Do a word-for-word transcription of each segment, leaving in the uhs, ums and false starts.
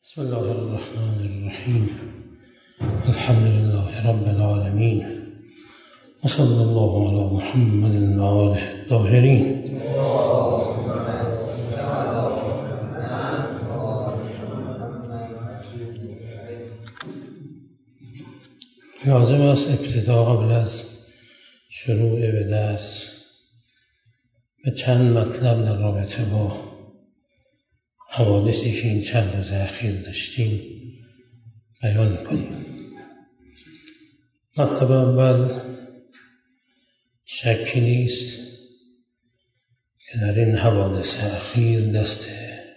بسم الله الرحمن الرحیم. الحمد لله رب العالمین و صلی الله علی محمد و آله الطاهرین. لازم است ابتدا قبل از شروع به درس به چند مطلب در رابطه با حوادثی که این چند روز اخیر داشتیم بیان کنیم. مطلب اول، شکی نیست که در این حوادث اخیر دست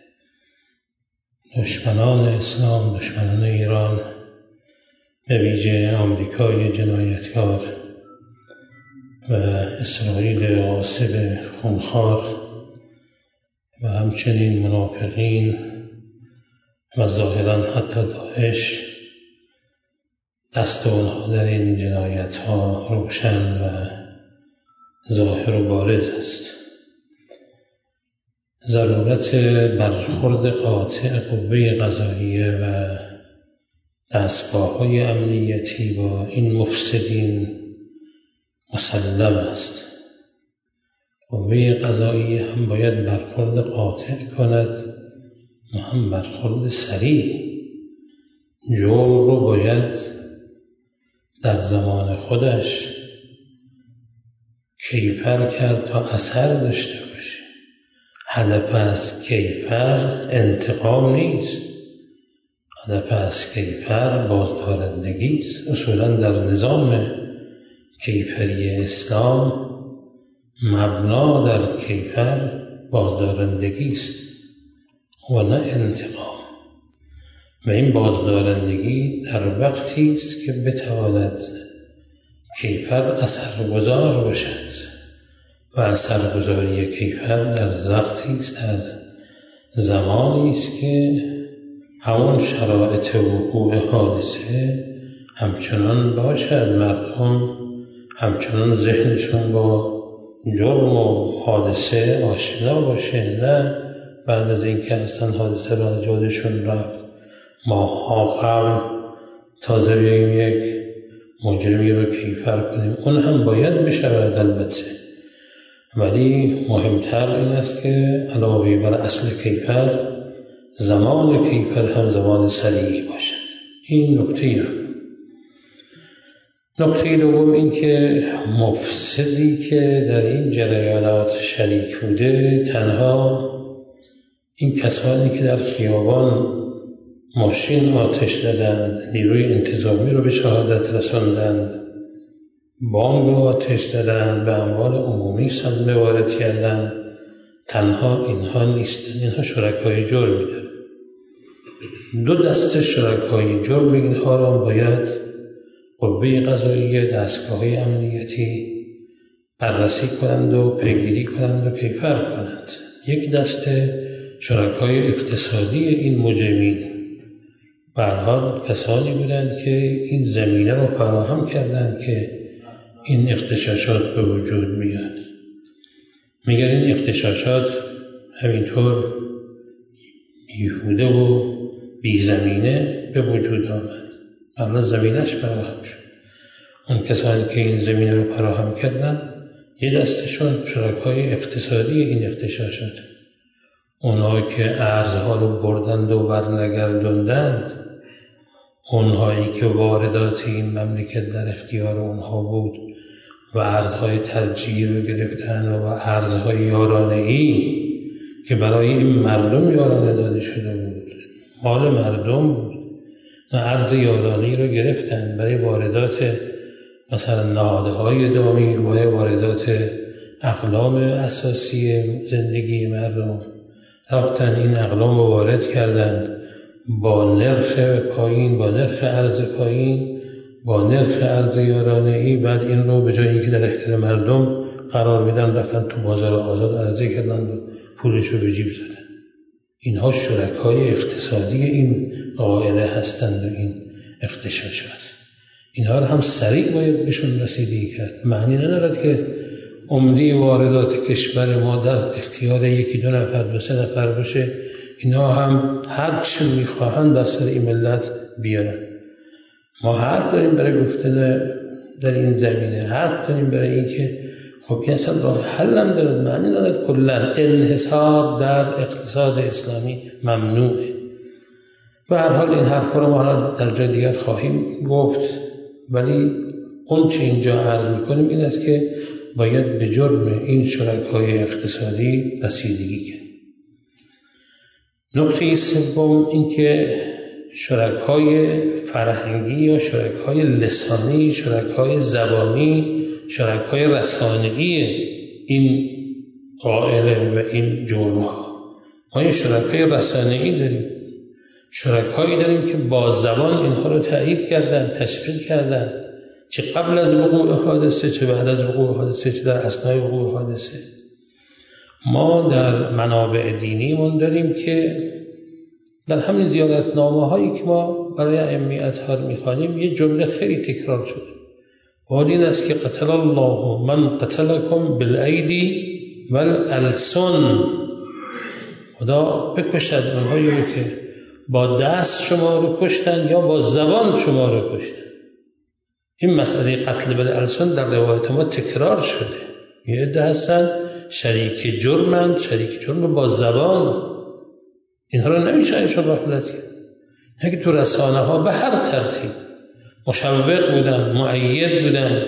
دشمنان اسلام، دشمنان ایران، به ویژه آمریکای جنایتکار و اسرائیل غاصب خونخوار و همچنین منافقین و ظاهرا حتی داعش، دست آنها در این جنایت ها روشن و ظاهر و بارز است. ضرورت برخورد قاطع قوه قضاییه و دستگاه های امنیتی با این مفسدین مسلم است. قوه قضاییه هم باید برخورد قاطع کند و هم برخورد سریع. جرم رو باید در زمان خودش کیفر کرد تا اثر داشته باشه. هدف از کیفر انتقام نیست، هدف از کیفر بازدارندگی است. اصولا در نظام کیفری اسلام مبنا در کیفر بازدارندگی است و نه انتقام، و این بازدارندگی در وقتی است که بتواند کیفر اثرگذار باشد و اثرگذاری کیفر در وقتی است، در زمانی است که همون شرایط وقوع حادثه همچنان باشد، مردم همچنان ذهنشون با جرم و حادثه آشنا باشه، نه بعد از اینکه اصلا حادثه را از جادشون رفت ماها قبل تازه بیاییم یک مجرمی رو کیفر کنیم. اون هم باید بشود البته، ولی مهمتر این است که علاوه بر اصل کیفر، زمان کیفر هم زمان سریعی باشد. این نکته رو. نکته دوم این که مفسدی که در این جریانات شریک بوده تنها این کسانی که در خیابان ماشین آتش دادند، نیروی انتظامی رو به شهادت رساندند، بانگ رو آتش دادند، به اموال عمومی صدمه وارد کردند، تنها اینها نیستند. اینها شرکای جرمی دارند. دو دسته شرکای جرم اینها را باید قوه قضاییه، دستگاه‌های امنیتی بررسی کنند و پیگیری کنند و کیفر کنند. یک دسته شرکای اقتصادی این مجرمین، به هر حال کسانی بودند که این زمینه رو فراهم کردند که این اغتشاشات به وجود میاد. میگن این اغتشاشات همینطور بیهوده و بی زمینه به وجود آمد، اما زمینش فراهم شد. اون کسانی که این زمینه رو فراهم کردن یه دستشون شرکای اقتصادی این اغتشاشات، اونهایی که ارزها رو بردند و برنگردوندند، اونهایی که واردات این مملکت در اختیار اونها بود و ارزهای ترجیحی رو گرفتن و ارزهای یارانه‌ای که برای این مردم یارانه داده شده بود، مال مردم بود، ارز یارانه‌ای رو گرفتن برای واردات مثلا نهادهای دامی، برای واردات اقلام اساسی زندگی مردم. رفتن این اقلام رو وارد کردند با نرخ پایین، با نرخ ارز پایین، با نرخ ارز یارانه‌ای. بعد این رو به جایی که در اختیار مردم قرار بدن رفتن تو بازار آزاد عرضه کردن و پولش رو به جیب زدن. اینها شرکای اقتصادی این قائله هستند و این اغتشاشات. اینها رو هم سریع باید بهشون رسیدگی کرد. معنی ندارد که عمده واردات کشور ما در اختیار یکی دو نفر دو سه نفر باشه اینا هم هر چی میخواهند بر سر این ملت بیارن. ما حرف داریم برای گفتن در این زمینه، حرف داریم برای این که خب این اصلا راه حل هم دارد، معنی ندارد کلا انحصار در اقتصاد اسلامی ممنوعه. و هر حال این حرفا رو ما در جای دیگر خواهیم گفت، ولی اون چه اینجا عرض میکنیم این است که باید به جرم این شرکای اقتصادی رسیدگی کرد. نکته سوم این که شرکای فرهنگی یا شرکای لسانی، شرکای زبانی، شرکای رسانه‌ای این قائله و این جرم‌ها. ما این شرکای رسانه‌ای داریم، شرکایی داریم که با زبان اینها رو تایید کردن، تشویق کردن، چه قبل از وقوع حادثه، چه بعد از وقوع حادثه، چه در اثنای وقوع حادثه. ما در منابع دینیمون داریم که در همین زیارتنامه هایی که ما برای ائمه اطهار میخوانیم یه جمله خیلی تکرار شده و این است که قتل الله من قتلکم بالایدی والالسن، خدا بکشد اونهایی رو که با دست شما رو کشتن یا با زبان شما رو کشتن. این مسئله قتل بالالسن در روایت ما تکرار شده. یه عده هستن شریک جرمند، شریک جرم با زبان، اینها رو نمیشه ایشون غفلت کرد. اگه تو رسانه ها به هر ترتیب مشوق بودن، مؤید بودن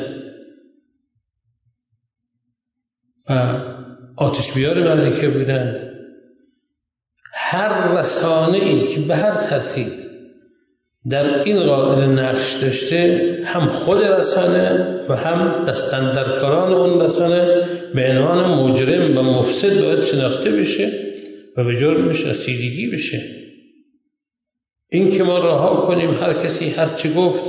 و آتش بیار ملکه بودن، هر رسانه ای که به هر ترتیب در این قائل نقش داشته، هم خود رسانه و هم دستاندرکاران اون رسانه به عنوان مجرم و مفسد باید شناخته بشه و به جرمش رسیدگی بشه. این که ما رها کنیم هر کسی هر چی گفت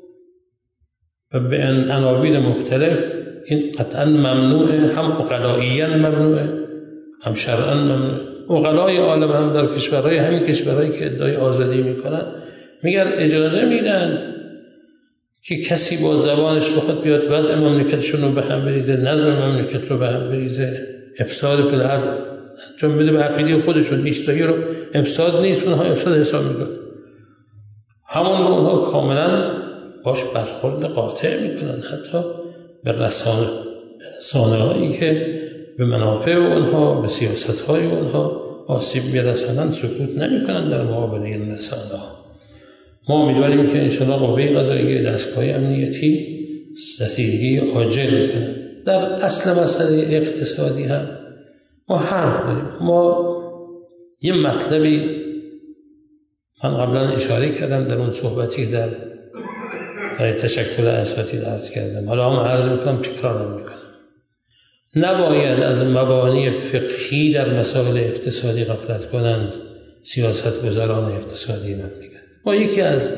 و به عناوین مختلف، این قطعا ممنوعه، هم عقلائیاً ممنوعه هم شرعاً ممنوعه. عقلای عالم هم در کشورهای همین کشورهایی که ادعای آزادی میکنن میگن اجازه میدن که کسی با زبانش بخواد بیاد وضع مملکتشون رو به هم بریزه، نظم مملکت رو به هم بریزه، افساد فی الارض چون بده به عقیده خودشون، نیستایی رو افساد نیست، اونها افساد حساب میکنن، همون رو اونها کاملا باش برخورد قاطع میکنن، حتی به رسانه رسانه هایی که به منافع اونها، به سیاست های اونها آسیب میرسانند سکوت نمیکنن در مقابل این رسانه ها. ما امیدواریم که انشاءالله قوه قضاییه، دستگاه امنیتی رسیدگی عاجل کنند. در اصل مسئله اقتصادی هم ما حرف داریم. ما یه مطلبی من قبلا اشاره کردم در اون صحبتی در برای تشکل اساتید عرض کردم، حالا هم عرض میکنم، تکرارم میکنم. نباید از مبانی فقهی در مسائل اقتصادی غفلت کنند سیاستگزاران اقتصادی مملکت. ما یکی از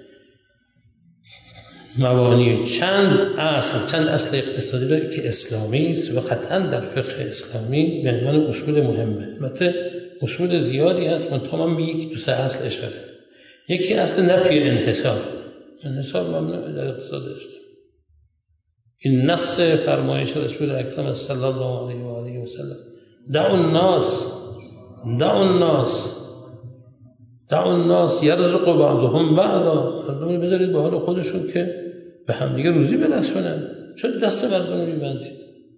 مبانی چند اصل چند اصل اقتصادی داره که اسلامی است و قطعا در فقه اسلامی به عنوان اصول مهمه. البته اصول زیادی هست، من تمام به یک دو سه اصل اشاره. یکی اصل نفی انحصار. انحصار ممنوع در اقتصاد اسلامی. این نص فرمایش رسول اکرم صلی الله علیه و آله و سلم، دعوا الناس دعوا الناس دعوا الناس یرزق بعضهم بعضا، مردم بذارید به حال خودشون که به هم دیگه روزی برسونن، چرا دست مردم رو میبندید؟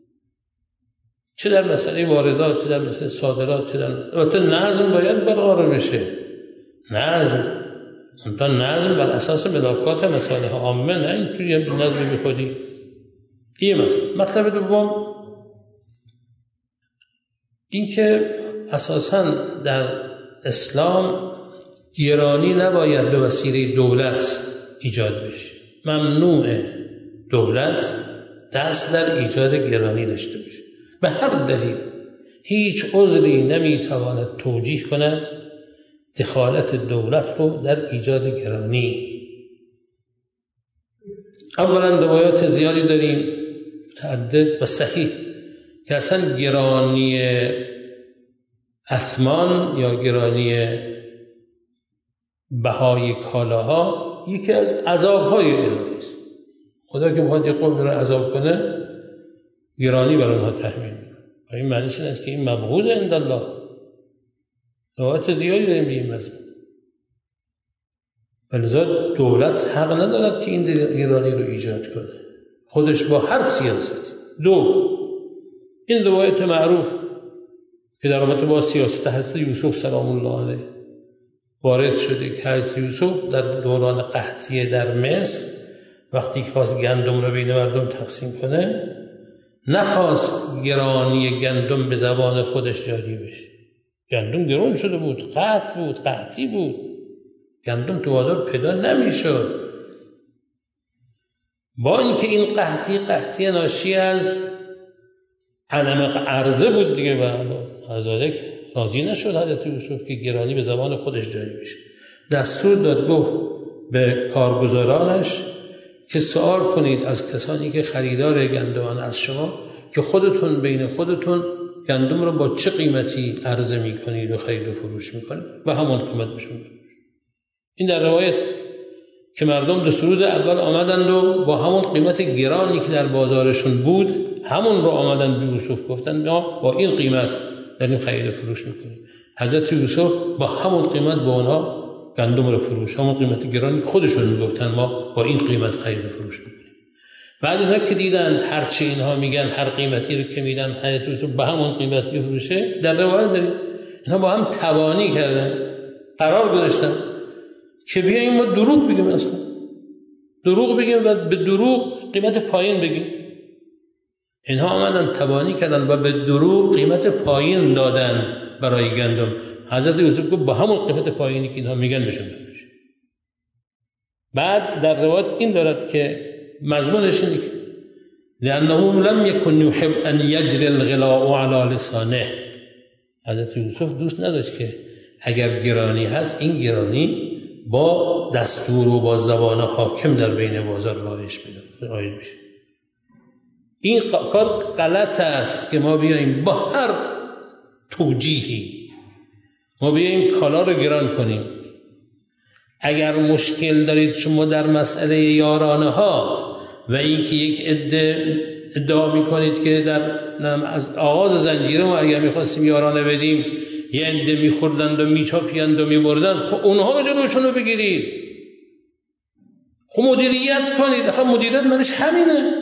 چه در مسئله واردات، چه در مسئله صادرات، چه در البته نظم باید برقرار بشه، نظم اونتا نظم بر اساس ملاکات مصالح عامه، نه اینطوری نظم بی خودی. این مطلب دوم این که اساساً در اسلام گرانی نباید به وسیله دولت ایجاد بشه. ممنوعه دولت دست در ایجاد گرانی داشته باشه به هر دلیل. هیچ عذری نمیتواند توجیه کند دخالت دولت رو در ایجاد گرانی. اولا روایات زیادی داریم متعدد و صحیح که اصلا گرانی اثمان یا گرانی بهای کالاها یکی از عذابهای الهی است. خدا که بخواد یک قوم رو عذاب کنه گرانی بر اونها تحمیل میکنه. این معنیش این است که این مبغوض عند الله. روایت زیادی داریم به این مضمون. ولذا دولت حق ندارد که این گرانی رو ایجاد کنه خودش با هر سیاست. دو، این روایت معروف که در رابطه با سیاست حضرت یوسف سلام الله علیه وارد شده که حضرت یوسف در دوران قحطی در مصر وقتی که خواست گندم رو بین مردم تقسیم کنه نخواست گرانی گندم به زبان خودش جاری بشه. گندم گران شده بود، قحط بود، قحطی بود، گندم تو بازار پیدا نمیشد. با اینکه این قحطی قحطی ناشی از عدم عرضه بود دیگه و ذالک راضی نشد حضرت یوسف که گرانی به زبان خودش جاری بشه. دستور داد، گفت به کارگزارانش که سوال کنید از کسانی که خریدار گندمان از شما که خودتون بین خودتون گندم رو با چه قیمتی عرضه میکنید و خرید و فروش میکنید و همون قیمت بشون. این در روایت که مردم دو روز اول آمدند و با همون قیمت گرانی که در بازارشون بود همون رو آمدن به یوسف گفتن ما با این قیمت داریم خرید و فروش میکنیم. حضرت یوسف با همون قیمت با اونها گندم رو فروش، همون قیمت گرانی خودشون میگفتن ما با این قیمت خرید و فروش میکنیم. بعد اینها که دیدن هرچی اینها میگن هر قیمتی رو که میدن حضرت یوسف به همون قیمت میفروشه، در روایت داریم اینها با هم تبانی کردن، قرار گذاشتن که بیاییم ما دروغ بگیم، اصلا دروغ بگیم و به دروغ قیمت پایین بگیم. اینها آمدن تبانی کردن و به دروغ قیمت پایین دادن برای گندم. حضرت یوسف گفت با همون قیمت پایینی که اینها میگن بشون بفروش. بعد در روایت این دارد که مضمونش اینه که لأنه لم يكن يحب أن يجري الغلاء على لسانه. حضرت یوسف دوست نداشت که اگر گرانی هست این گرانی با دستور و با زبان حاکم در بین بازار رایج بشه. این کار غلط است که ما بیاییم با هر توجیهی ما بیاییم کالا رو گران کنیم. اگر مشکل دارید شما در مسئله یارانه ها و اینکه یک عده ادعا میکنید که در از آغاز زنجیره ما اگر میخواستیم یارانه بدیم یه عده میخوردند و میچاپیند و میبردند، خب اونها رو جلوشون رو بگیرید، خب مدیریت کنید. آخه مدیریت منش همینه.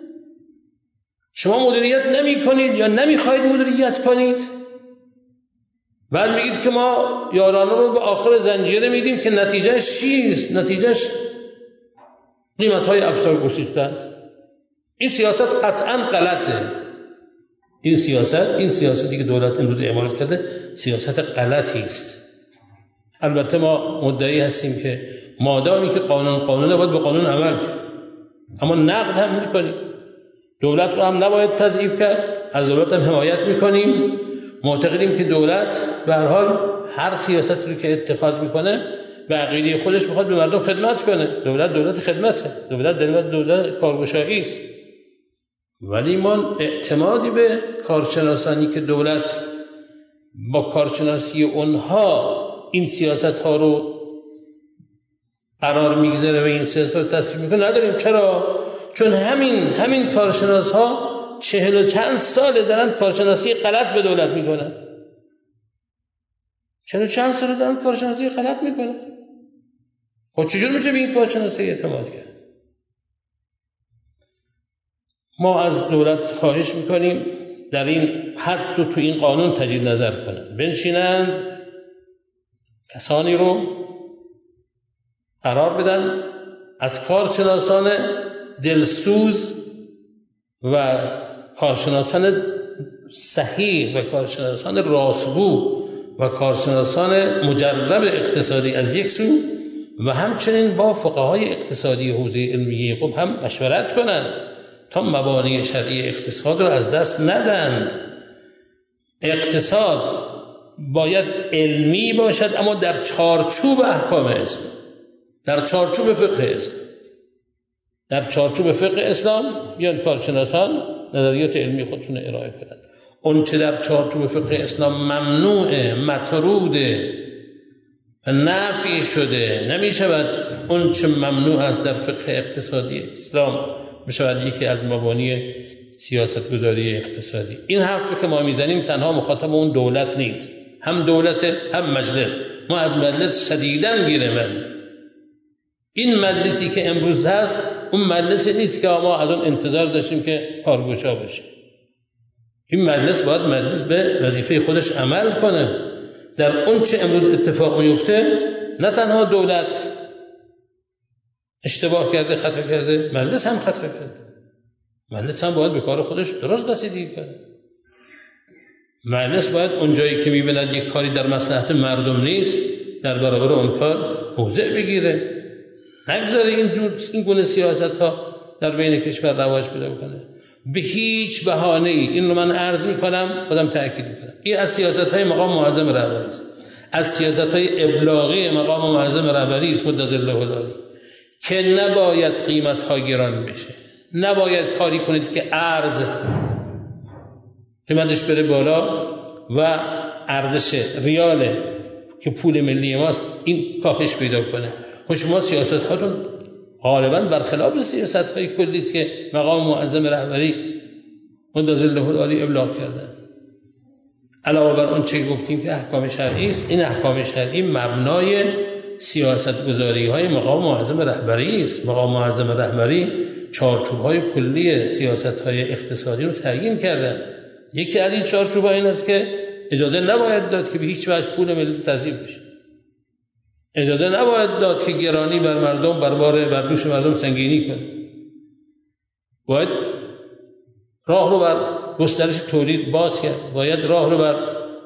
شما مدیریت نمی کنید یا نمیخواید مدیریت کنید، بعد میگید که ما یارانه رو به آخر زنجیره میدیم که نتیجهش چیست؟ نتیجهش قیمت‌های افزار گسیخته است. این سیاست قطعاً غلطه. این سیاست این سیاستی که دولت امروز اعمال کرده سیاست غلطی است. البته ما مدعی هستیم که مادامی که قانون قانونه باید به قانون عمل کرد، اما نقد هم میکنیم. دولت رو هم نباید تضعیف کرد، از دولت هم حمایت میکنیم. معتقدیم که دولت به هر حال هر سیاستی رو که اتخاذ میکنه به عقیده خودش میخواد به مردم خدمت کنه. دولت دولت خدمته، دولت دولت دولت کارگشایی است. ولی ما اعتمادی به کارشناسانی که دولت با کارشناسی اونها این سیاست ها رو قرار میگذاره و این سیاست رو تصویب میکنه نداریم. چرا؟ چون همین همین کارشناس ها چهل و چند ساله دارن کارشناسی غلط به دولت میکنن. چهل و چند ساله دارن کارشناسی غلط میکنن. خب چجور میشه به این کارشناسی اعتماد کرد؟ ما از دولت خواهش میکنیم در این حد رو تو این قانون تجدید نظر کنند، بنشینند کسانی رو قرار بدن از کارشناسان دلسوز و کارشناسان صحیح و کارشناسان راستگو و کارشناسان مجرب اقتصادی از یک سو و همچنین با فقهای اقتصادی حوزه علمیه خب هم مشورت کنند تا مبانی شرعی اقتصاد رو از دست ندند. اقتصاد باید علمی باشد اما در چارچوب احکام اسلام، در چارچوب فقه اسلام. در چارچوب فقه اسلام بیان کارشناسان نظریات علمی خودشون ارائه کنند. اون چه در چارچوب فقه اسلام ممنوعه، مطروده و نفی شده نمیشود اون چه ممنوع است در فقه اقتصادی اسلام بشود یکی از مبانی سیاست گذاری اقتصادی. این حرفی که ما میزنیم تنها مخاطب اون دولت نیست، هم دولت هم مجلس. ما از مجلس شدیداً گیره‌مند. این مجلسی که امروز هست اون مجلسی نیست که ما از اون انتظار داشتیم که کارگوشا بشه. این مجلس باید مجلس به وظیفه خودش عمل کنه. در اون چه امروز اتفاق میفته نه تنها دولت اشتباه کرده، خطا کرده، مجلس هم خطا کرده. مجلس هم باید به کار خودش درست رسیدگی کنه. مجلس باید اون جایی که میبیند یک کاری در مصلحت مردم نیست در برابر اون کار موضع بگیره. نگذاره این این گونه سیاست ها در بین کشور رواج پیدا کنه به هیچ بهانه ای. این رو من عرض میکنم، خودم تاکید میکنم، این از سیاست های مقام معظم رهبری است، از سیاست های ابلاغی مقام معظم رهبری است مدظله العالی، که نباید قیمت ها گران بشه، نباید کاری کنید که ارز قیمتش بره بالا و ارزش ریال که پول ملی ماست این کاهش پیدا کنه. و شما سیاست هاتون غالبا برخلاف سیاست های کلی است که مقام معظم رهبری مدظله العالی ابلاغ کرده. علاوه بر اون چه گفتیم که احکام شرعی است، این احکام شرعی مبنای سیاست گذاری های مقام معظم رهبری است. مقام معظم رهبری چارچوب های کلی سیاست های اقتصادی رو تعیین کرده. یکی از این چارچوب ها این است که اجازه نباید داد که به هیچ وجه پول ملی تضییع بشه. اجازه نباید داد که گرانی بر مردم بر بار بر دوش مردم سنگینی کنه. باید راه رو بر گسترش تولید باز کرد. باید راه رو بر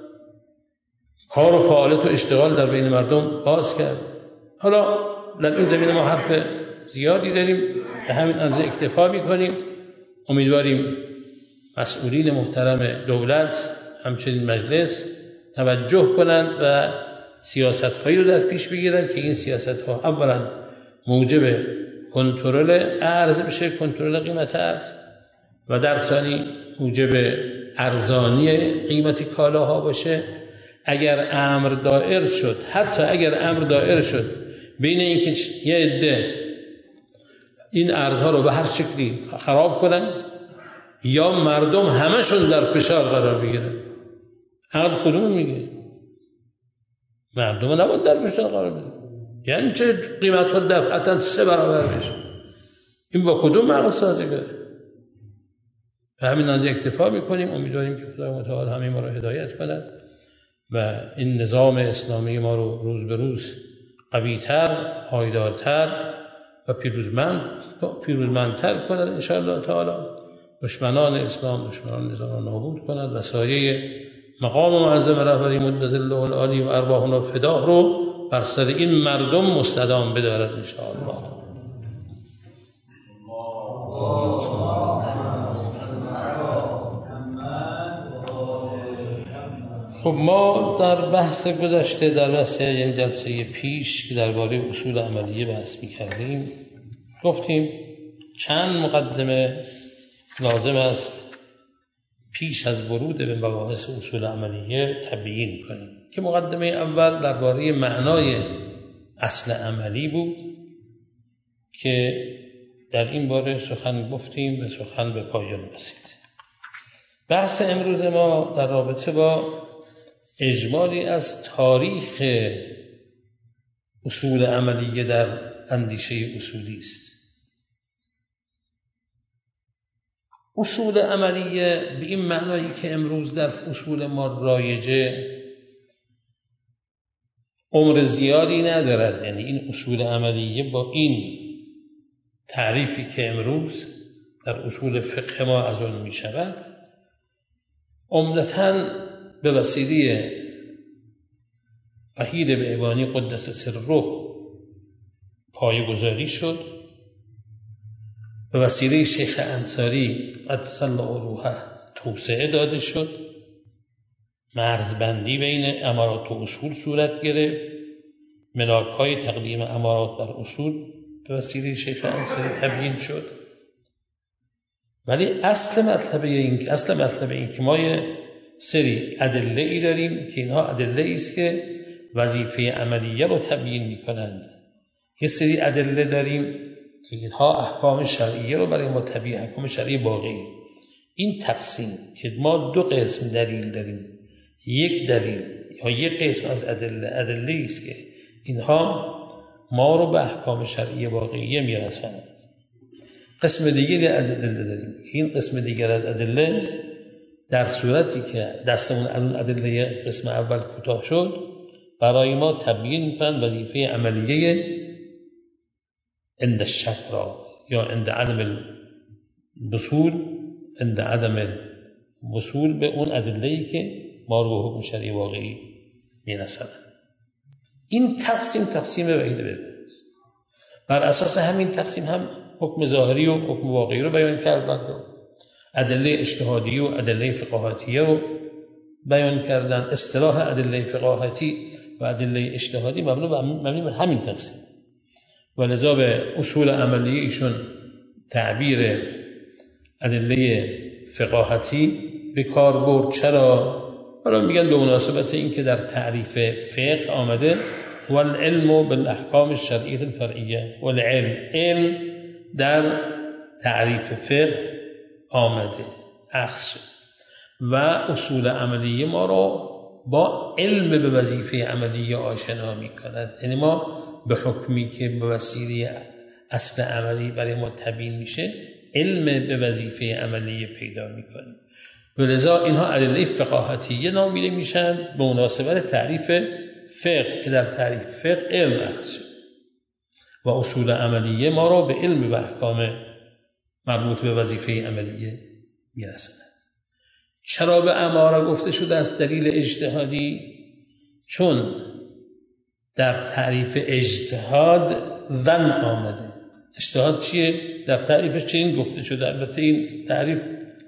کار و فعالیت و اشتغال در بین مردم باز کرد. حالا در این زمینه ما حرف زیادی داریم، به همین اندازه اکتفا می‌کنیم. امیدواریم مسئولین محترم دولت همچنین مجلس توجه کنند و سیاست‌هایی رو در پیش بگیرند که این سیاست‌ها اولا موجب کنترل ارز بشه، کنترل قیمت ارز، و در ثانی موجب ارزانی قیمت کالاها باشه. اگر امر دائر شد، حتی اگر امر دائر شد بین اینکه یه عده این ارزها رو به هر شکلی خراب کنن یا مردم همشون در فشار قرار بگیرن، عقل کدوم میگه؟ مردم نباید در فشار قرار بگیرن. یعنی چه قیمت ها دفعتا سه برابر بشه؟ این با کدوم عقل سازگاره؟ به همین اندازه اکتفا میکنیم. امیدواریم که خدای متعال همه ما رو هدایت کند و این نظام اسلامی ما رو روز به روز قوی‌تر، پایدارتر و پیروزمند پیروزمندتر کند ان شاء الله تعالی. دشمنان اسلام، دشمنان نظام را نابود کند و سایه مقام معظم رهبری مدظله العالی و ارواحنا فداه رو بر سر این مردم مستدام بدارد ان شاء الله. خب ما در بحث گذشته، در بحث یعنی جلسه پیش که درباره اصول عملیه بحث می‌کردیم، گفتیم چند مقدمه لازم است پیش از ورود به مباحث اصول عملیه تبیین کنیم. که مقدمه اول درباره معنای اصل عملی بود که در این باره سخن گفتیم و سخن به پایان رسید. بحث امروز ما در رابطه با اجمالی از تاریخ اصول عملیه در اندیشه اصولی است. اصول عملیه به این معنایی که امروز در اصول ما رایجه عمر زیادی ندارد. یعنی این اصول عملیه با این تعریفی که امروز در اصول فقه ما از آن می شود عمدتاً به وسیله وحید بهبانی قدس سره پایه‌گذاری شد، به وسیله شیخ انصاری قدس الله روحه توسعه داده شد، مرزبندی بین امارات و اصول صورت گرفت، ملاک‌های تقدیم امارات بر اصول به وسیله شیخ انصاری تبیین شد. ولی اصل مطلب این اصل مطلب این که ما یه سری ادله ای داریم که اینها ادله ای است که وظیفه عملیه رو تبیین می‌کنند. یه سری ادله داریم که اینها احکام شرعیه رو برای ما تبیین، احکام شرعی باقی. این تقسیم که ما دو قسم دلیل داریم، یک دلیل یا یک قسم از ادله ادله است که اینها ما رو به احکام شرعی واقعیه میرساند. قسم دیگری از ادله داریم. این قسم دیگر از ادله در صورتی که دستمون اون ادله قسم اول کوتاه شد برای ما تبیین میکنن وظیفه عملیه عند الشک را یا عند عدم الوصول عند عدم الوصول به اون ادله‌ای که ما رو به حکم شرعی واقعی میرساند. این تقسیم تقسیم وحید به بر اساس همین تقسیم هم حکم ظاهری و حکم واقعی رو بیان کردند، ادله اجتهادی و ادله فقاهتی رو بیان کردن. اصطلاح ادله فقاهتی و ادله اجتهادی مبنی بر همین تقسیم و لذا به اصول عملی ایشون تعبیر ادله فقاهتی به کار برد. چرا؟ برای میگن به مناسبت این که در تعریف فقه آمده والعلم بالاحکام الشرعیه الفرعیه، والعلم علم در تعریف فقه آمده اخذ شد و اصول عملی ما رو با علم به وظیفه عملی آشنا می کند. یعنی ما به حکمی که به وسیله اصل عملی برای ما تبیین میشه علم به وظیفه عملی پیدا می کنیم. ولذا اینها ادله فقاهتیه نامیده میشن به مناسبت تعریف فقه که در تعریف فقه علم اخذ شد و اصول عملیه ما را به علم و احکام مربوط به وظیفه عملیه میرساند. چرا به اماره گفته شده از دلیل اجتهادی؟ چون در تعریف اجتهاد ظن آمده. اجتهاد چیه؟ در تعریفش چنین گفته شده. البته این تعریف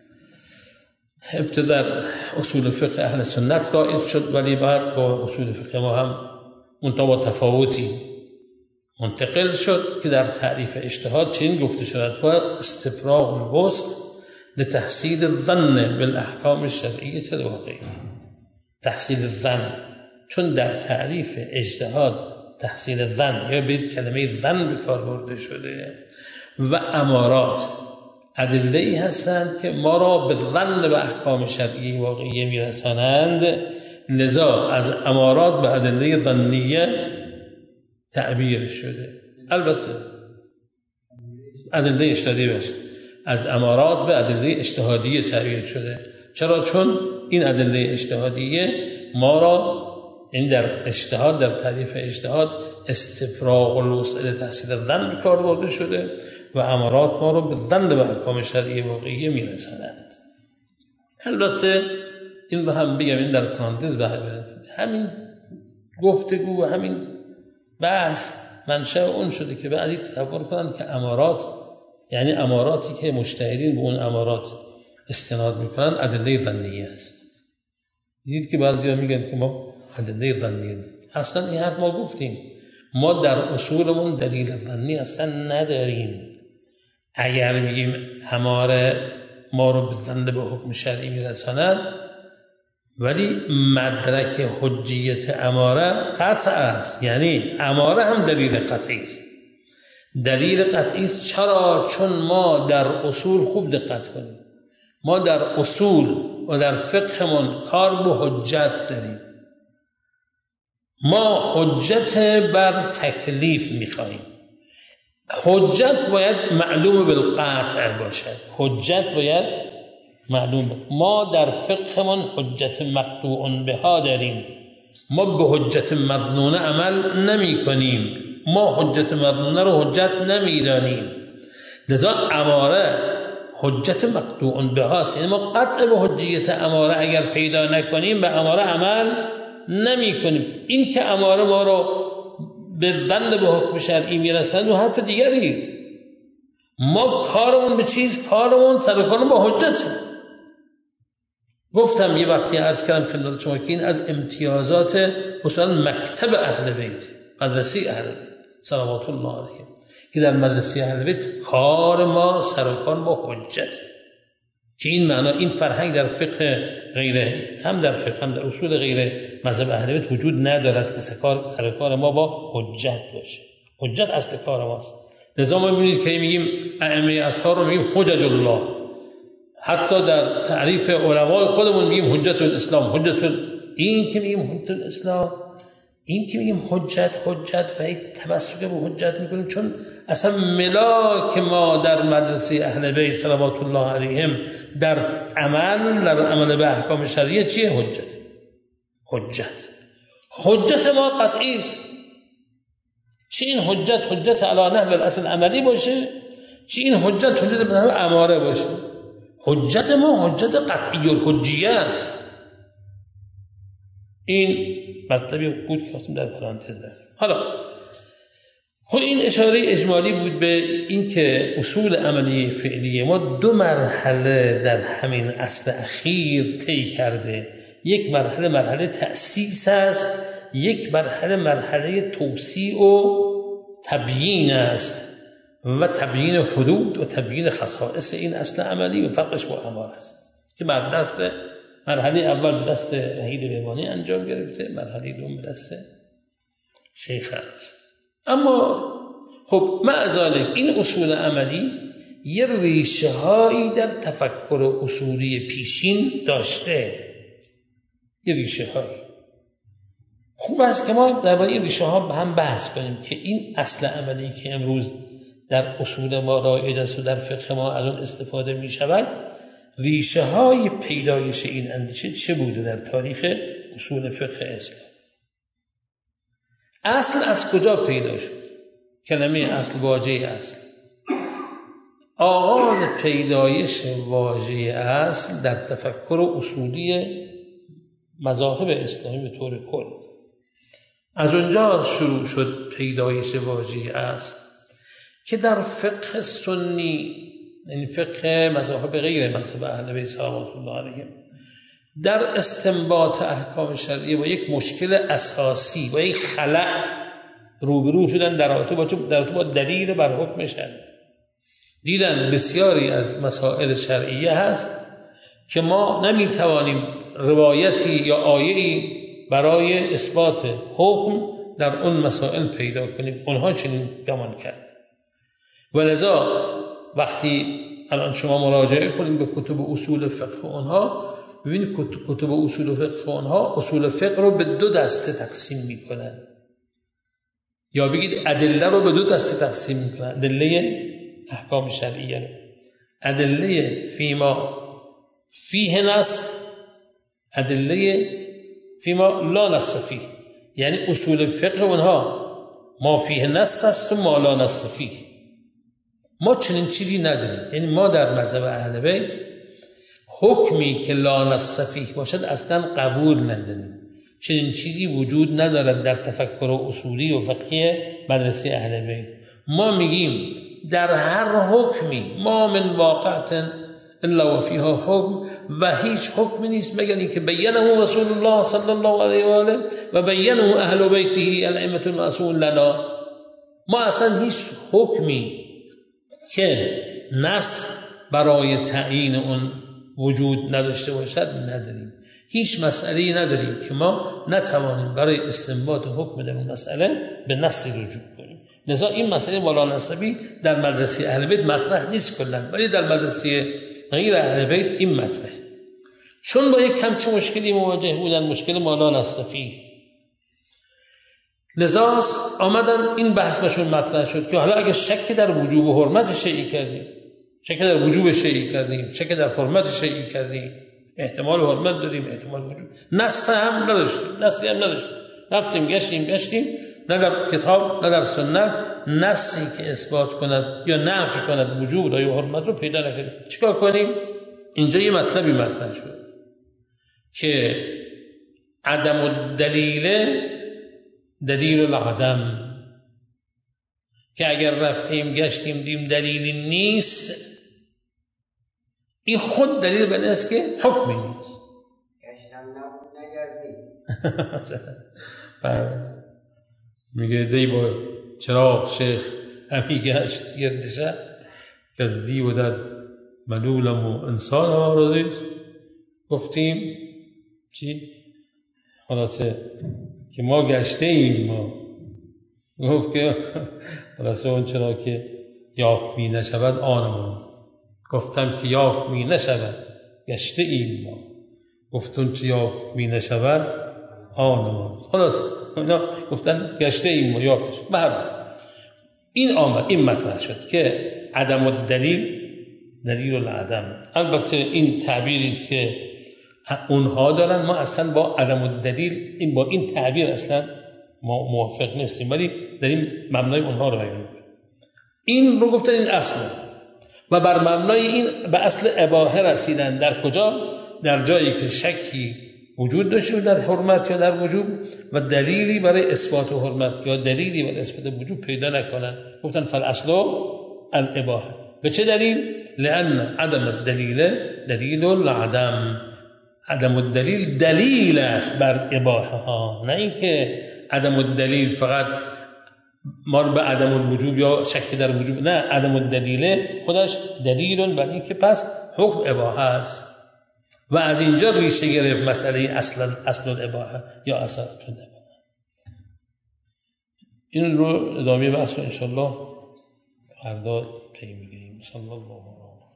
ابتدا در اصول فقه اهل سنت رایج شد ولی بعد با اصول فقه ما هم منتها تفاوتی منتقل شد که در تعریف اجتهاد چنین گفته شد: با استفراغ الوسع لتحصیل الظن بالاحکام الشرعیه الواقعیه. تحصیل الظن، چون در تعریف اجتهاد تحصیل ظن یا به کلمه ظن به کار برده شده و امارات ادله‌ای هستند که ما را به ظن و احکام شرعی واقعی میرسانند، لذا از امارات به ادله ظنیه تعبیر شده. البته ادله اجتهادی باشه، از امارات به ادله اجتهادی تعبیر شده. چرا؟ چون این ادله اجتهادیه ما را این در اجتهاد در تعریف اجتهاد استفراغ الوسع تحصیل ظن به کار برده شده و امارات ما رو به ظن و احکام شرعی واقعی میرسانند. البته این رو هم بگم، این در پرانتز بحث همین گفتگو و همین بحث منشأ اون شده که بعضی تصور کنند که امارات یعنی اماراتی که مجتهدین به اون امارات استناد میکنن ادله ظنیه است. دیدید که بعضیا میگن که ما ادله ظنیه، اصلا این حرف ما گفتیم، ما در اصولمون دلیل ظنی اصلا نداریم. اگر میگیم اماره ما رو به ظن به حکم شرعی میرساند ولی مدرک حجیت اماره قطع است، یعنی اماره هم دلیل قطعی است. دلیل قطعی است چرا؟ چون ما در اصول خوب دقت کنیم، ما در اصول و در فقهمون کار به حجت داریم. ما حجت بر تکلیف میخواهیم. حجت باید معلوم بالقطع باشد. حجت باید معلوم باشد. ما در فقهمون حجت مقطوع بها داریم. ما به حجت مظنونه عمل نمی کنیم. ما حجت مظنونه رو حجت نمی دانیم. لذا اماره حجت مقطوع بهاست، یعنی ما قطع به حجیت اماره اگر پیدا نکنیم به اماره عمل نمی کنیم. این که اماره ما رو به ظن به حکم شرعی میرسند و حرف دیگری است. ما کارمون به چیز کارمون سر کارمون با حجت. گفتم یه وقتی عرض کردم خدمت شما که این از امتیازات اصلا مکتب اهل بیت، مدرسه اهل بیت صلوات الله علیهم، که در مدرسه اهل بیت کار ما سر کار با حجت، که این معنا این فرهنگ در فقه غیره هم در فقه هم در اصول غیره مذهب اهل بیت وجود ندارد که سر کار ما با حجت باشه. حجت اصل کار ماست. لذا ما می‌بینید که میگیم ائمه اطهار رو میگیم حجج الله، حتی در تعریف علمای خودمون میگیم حجت الاسلام، حجت این که میگیم حجت الاسلام، این که میگیم حجت حجت و یک تمسک به حجت میکنیم، چون اصلا ملاک ما در مدرسه اهل بیت صلوات الله علیهم در عمل در عمل به احکام شرعیه چیه؟ حجت. حجت حجت ما قطعی است. چه این حجت حجت علی نحو الاصل عملی باشه، چه این حجت حجت به نحو اماره باشه. حجت ما حجت قطعی الحجیه است. این مطلبی بود که خواستم در پرانتز دارم. حالا خب این اشاره اجمالی بود به این که اصول عملی فعلی ما دو مرحله در همین اصل اخیر طی کرده. یک مرحله مرحله تأسیس است، یک مرحله مرحله توسیع و تبیین است و تبیین حدود و تبیین خصائص این اصل عملی و فرقش با اماره است که بر دست مرحله اول به دست وحید بهبانی انجام گرفته، مرحله دوم به دست شیخ است. اما خب مع ذلک این اصول عملی یه ریشه هایی در تفکر اصولی پیشین داشته، یه ریشه هایی. خوب است که ما درباره این ریشه ها هم بحث کنیم که این اصل عملی که امروز در اصول ما رایج است و در فقه ما از اون استفاده می شود، ریشه های پیدایش این اندیشه چه بوده در تاریخ اصول فقه اسلام؟ اصل از کجا پیدا شد؟ کلمه اصل واژه اصل. آغاز پیدایش واژه اصل در تفکر اصولی مذاهب اسلامی به طور کل از اونجا شروع شد پیدایش واژه اصل که در فقه سنی، یعنی فقه مذاهب غیر مذهب اهل بیت صلوات الله علیهم، در استنباط احکام شرعی با یک مشکل اساسی و یک خلأ روبرو شدن در رابطه با دلیل بر حکم شرعی. دیدن بسیاری از مسائل شرعیه هست که ما نمیتوانیم روایتی یا آیه‌ای برای اثبات حکم در اون مسائل پیدا کنیم. اونها چنین گمان کرد و لذا وقتی الان شما مراجعه کنید به کتب اصول فقه اونها، ببینید کتب اصول فقه اونها اصول فقه رو به دو دسته تقسیم میکنن، یا بگید ادله رو به دو دسته تقسیم میکنن. ادله احکام شرعیه رو، ادله فیما فیه نص، ادله فیما لا نص فیه. یعنی اصول فقه اونها ما فیه نص است و ما لا نص فیه. ما چنین چیزی نداریم. یعنی ما در مذهب اهل بیت حکمی که لا نص فیه باشد اصلا قبول نداریم. چنین چیزی وجود ندارد در تفکر اصولی و فقهی مدرسه اهل بیت. ما میگیم در هر حکمی ما من واقعت الا و فیها حکم، و هیچ حکمی نیست مگر اینکه بینه رسول الله صلی الله علیه و آله و بینه اهل بیته الائمه المعصومون لنا. ما اصلا هیچ حکمی که نص برای تعیین اون وجود نداشته باشد نداریم. هیچ مسئله‌ای نداریم که ما نتوانیم برای استنباط حکم در اون مسئله به نص رجوع کنیم. لذا این مسئله مولانا نصبی در مدرسه اهل بیت مطرح نیست کلا، ولی در مدرسه غیر اهل بیت این مطرح. چون با یک همچین مشکلی مواجه بودن، مشکل مولانا نصبی، لذا آمدن این بحث بهشون مطرح شد که حالا اگه شک در وجوب و حرمت شیعی کردیم، شک در وجوب شیعی کردیم، شک در حرمت شیعی کردیم، احتمال حرمت داریم، احتمال وجود، نص هم نداشتیم، نصی هم نداشتیم، رفتیم گشتیم گشتیم نه در کتاب نه در سنت نصی که اثبات کند یا نفی کند وجود یا حرمت رو پیدا نکردیم. چیکار کنیم؟ اینجا یه مطلبی مطرح شد که عدم الدلیل دلیل العدم، که اگر رفتیم گشتیم دیم دلیلی نیست، این خود دلیل بر این است که حکمی نیست. گشتم نبود نگردید. میگه دی با چراغ شیخ همی گشت گردشه که از دی و در ملولم و انسان هم آرازیست. گفتیم چی؟ خلاصه که ما گشته ایم. ما گفت که خلاصه اون چرا که یافت می نشود آنمون. گفتم که یافت می نشود گشته ایم ما. گفتون چه یافت می نشود آن خلاص اینا گفتن گشته این ما یادش بهر این آمد این مطرح شد که عدم الدلیل دلیل العدم. البته این تعبیری است که اونها دارن، ما اصلا با عدم الدلیل این با این تعبیر اصلا ما موافق نیستیم، ولی داریم مبنای اونها رو بیان می‌کنیم. این رو گفتن این اصل و بر مبنای این به اصل اباحه رسیدن. در کجا؟ در جایی که شکی وجود داشته در حرمت یا در وجوب و دلیلی برای اثبات حرمت یا دلیلی برای اثبات وجوب پیدا نکنن. گفتن فالاصل الاباحه. به چه دلیل؟ لأن عدم الدلیل دلیل العدم. عدم الدلیل دلیل است بر اباحه ها، نه اینکه عدم الدلیل فقط ما به عدم الوجوب یا شک در وجوب، نه، عدم الدلیل خودش دلیل بر اینکه پس حکم اباحه است و از اینجا ریشه گرفت مسئله اصلا اصل الاباحه یا اصل الاباحه. این رو ادامه بحث رو انشالله فردا پی میگیریم. صلی الله علیه و